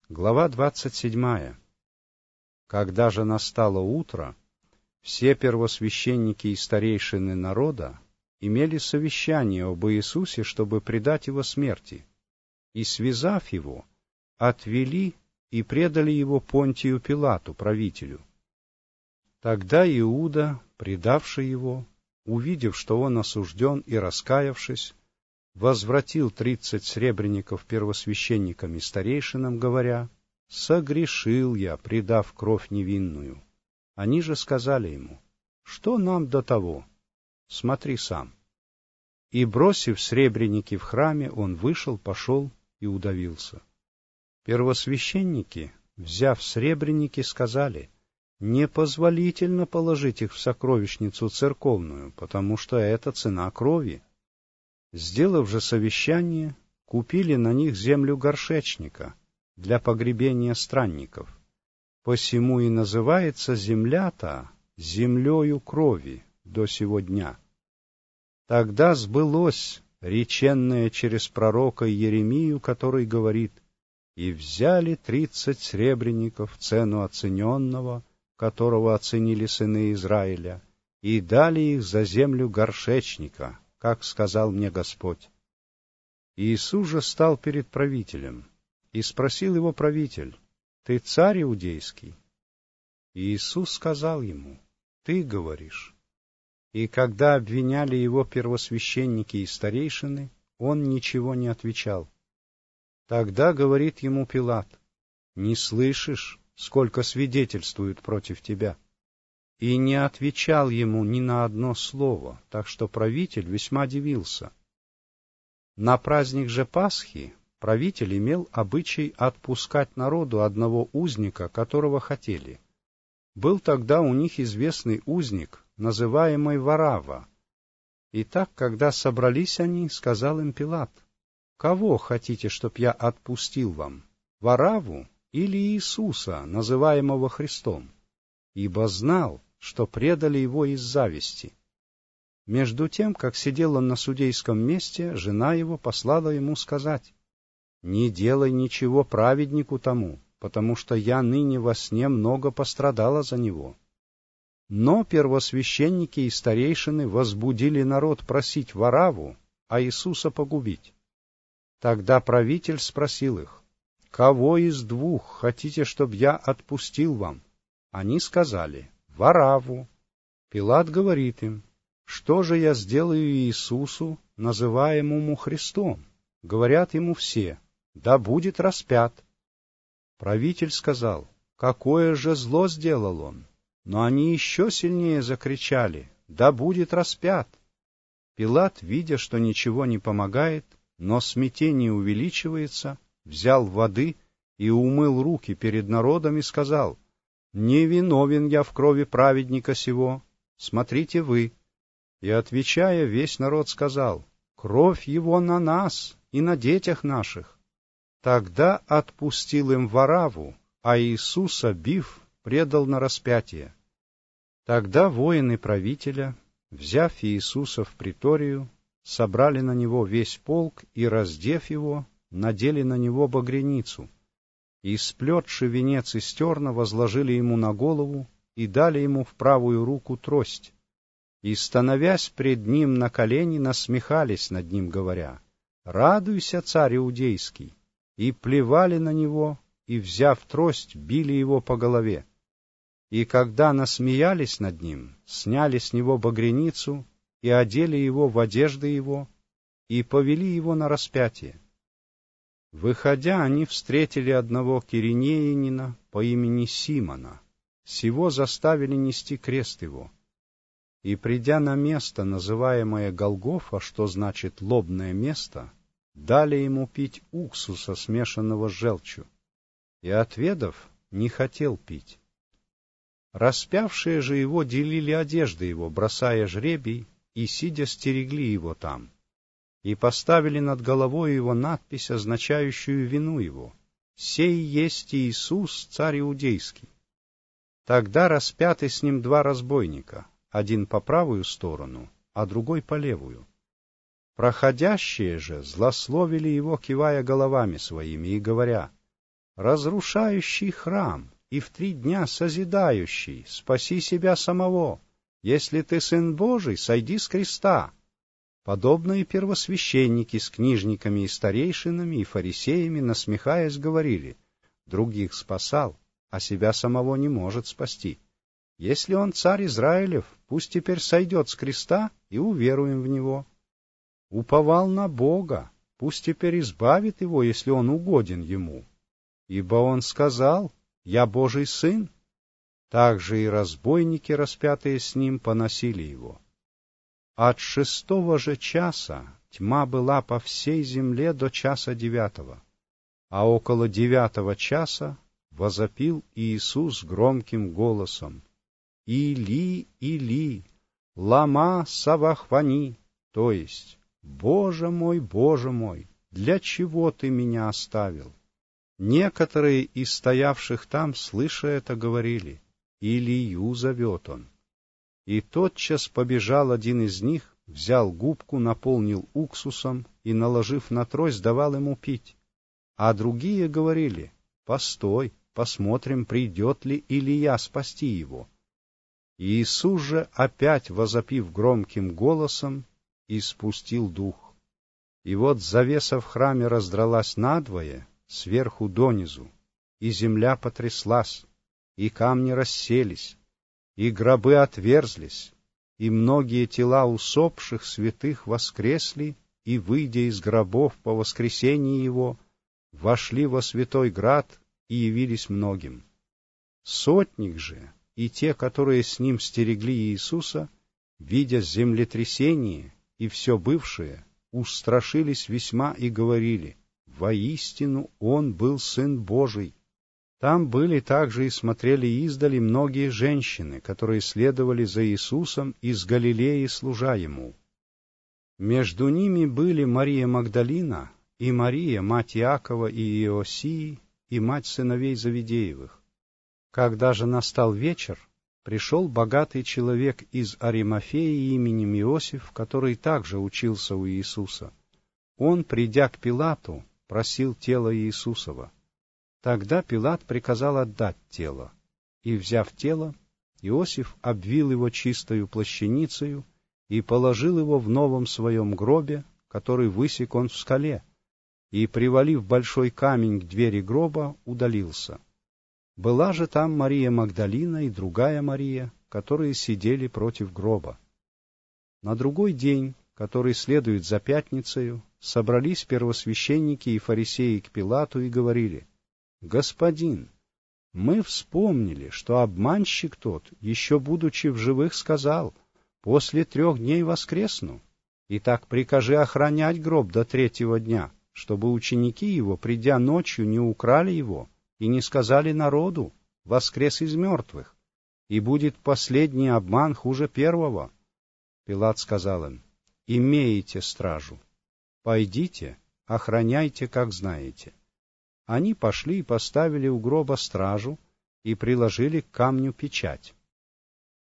Глава 27. Когда же настало утро, все первосвященники и старейшины народа имели совещание об Иисусе, чтобы предать его смерти, и, связав его, отвели и предали его Понтию Пилату, правителю. Тогда Иуда, предавший его, увидев, что он осужден, и раскаявшись, возвратил 30 сребреников первосвященникам и старейшинам, говоря: «Согрешил я, предав кровь невинную». Они же сказали ему: «Что нам до того? Смотри сам». И, бросив сребреники в храме, он вышел, пошел и удавился. Первосвященники, взяв сребреники, сказали: «Непозволительно положить их в сокровищницу церковную, потому что это цена крови». Сделав же совещание, купили на них землю горшечника для погребения странников. Посему и называется земля-то землею крови до сего дня. Тогда сбылось реченное через пророка Иеремию, который говорит: «И взяли 30 сребреников, цену оцененного, которого оценили сыны Израиля, и дали их за землю горшечника, как сказал мне Господь». Иисус же стал перед правителем, и спросил его правитель: «Ты царь иудейский?» И Иисус сказал ему: «Ты говоришь». И когда обвиняли его первосвященники и старейшины, он ничего не отвечал. Тогда говорит ему Пилат: «Не слышишь, сколько свидетельствуют против тебя?» И не отвечал ему ни на одно слово, так что правитель весьма дивился. На праздник же Пасхи правитель имел обычай отпускать народу одного узника, которого хотели. Был тогда у них известный узник, называемый Варава. Итак, когда собрались они, сказал им Пилат: «Кого хотите, чтоб я отпустил вам, Вараву или Иисуса, называемого Христом?» Ибо знал, что предали его из зависти. Между тем, как сидел он на судейском месте, жена его послала ему сказать: «Не делай ничего праведнику тому, потому что я ныне во сне много пострадала за него». Но первосвященники и старейшины возбудили народ просить Вараву, а Иисуса погубить. Тогда правитель спросил их: «Кого из двух хотите, чтоб я отпустил вам?» Они сказали: «Вараву». Пилат говорит им: «Что же я сделаю Иисусу, называемому Христом?» Говорят ему все: «Да будет распят». Правитель сказал: «Какое же зло сделал он?» Но они еще сильнее закричали: «Да будет распят». Пилат, видя, что ничего не помогает, но смятение увеличивается, взял воды и умыл руки перед народом и сказал: «Не виновен я в крови праведника сего, смотрите вы». И, отвечая, весь народ сказал: «Кровь его на нас и на детях наших». Тогда отпустил им Вараву, а Иисуса, бив, предал на распятие. Тогда воины правителя, взяв Иисуса в приторию, собрали на него весь полк и, раздев его, надели на него багряницу, и, сплетши венец из терна, возложили ему на голову и дали ему в правую руку трость. И, становясь пред ним на колени, насмехались над ним, говоря: «Радуйся, царь иудейский!» И плевали на него, и, взяв трость, били его по голове. И когда насмеялись над ним, сняли с него багряницу и одели его в одежды его, и повели его на распятие. Выходя, они встретили одного киринеянина по имени Симона. Сего заставили нести крест его. И, придя на место, называемое Голгофа, что значит «лобное место», дали ему пить уксуса, смешанного с желчью. И, отведав, не хотел пить. Распявшие же его делили одежды его, бросая жребий, и, сидя, стерегли его там. И поставили над головой его надпись, означающую вину его: «Сей есть Иисус, царь иудейский». Тогда распяты с ним два разбойника, один по правую сторону, а другой по левую. Проходящие же злословили его, кивая головами своими и говоря: разрушающий храм и в 3 дня созидающий, спаси себя самого. Если ты Сын Божий, сойди с креста». Подобно и первосвященники с книжниками и старейшинами и фарисеями, насмехаясь, говорили: «Других спасал, а себя самого не может спасти. Если он царь Израилев, пусть теперь сойдет с креста, и уверуем в него. Уповал на Бога, пусть теперь избавит его, если он угоден ему. Ибо он сказал: я Божий сын». Также и разбойники, распятые с ним, поносили его. От 6 же часа тьма была по всей земле до 9 часа, а около 9 часа возопил Иисус громким голосом: «Или, Или, лама савахвани», то есть: Боже мой, для чего ты меня оставил?» Некоторые из стоявших там, слыша это, говорили: «Илию зовет он». И тотчас побежал один из них, взял губку, наполнил уксусом и, наложив на трость, давал ему пить. А другие говорили: «Постой, посмотрим, придет ли Илия спасти его». Иисус же, опять возопив громким голосом, испустил дух. И вот завеса в храме раздралась надвое, сверху донизу, и земля потряслась, и камни расселись, и гробы отверзлись, и многие тела усопших святых воскресли, и, выйдя из гробов по воскресении его, вошли во святой град и явились многим. Сотник же и те, которые с ним стерегли Иисуса, видя землетрясение и все бывшее, устрашились весьма и говорили: «Воистину он был Сын Божий». Там были также и смотрели издали многие женщины, которые следовали за Иисусом из Галилеи, служа Ему. Между ними были Мария Магдалина и Мария, мать Иакова и Иосии, и мать сыновей Завидеевых. Когда же настал вечер, пришел богатый человек из Аримафеи именем Иосиф, который также учился у Иисуса. Он, придя к Пилату, просил тело Иисусова. Тогда Пилат приказал отдать тело, и, взяв тело, Иосиф обвил его чистою плащаницею и положил его в новом своем гробе, который высек он в скале, и, привалив большой камень к двери гроба, удалился. Была же там Мария Магдалина и другая Мария, которые сидели против гроба. На другой день, который следует за пятницею, собрались первосвященники и фарисеи к Пилату и говорили: «Господин, мы вспомнили, что обманщик тот, еще будучи в живых, сказал: после 3 дней воскресну. Итак, прикажи охранять гроб до 3-го дня, чтобы ученики его, придя ночью, не украли его и не сказали народу: воскрес из мертвых, и будет последний обман хуже первого». Пилат сказал им: «Имеете стражу. Пойдите, охраняйте, как знаете». Они пошли и поставили у гроба стражу и приложили к камню печать.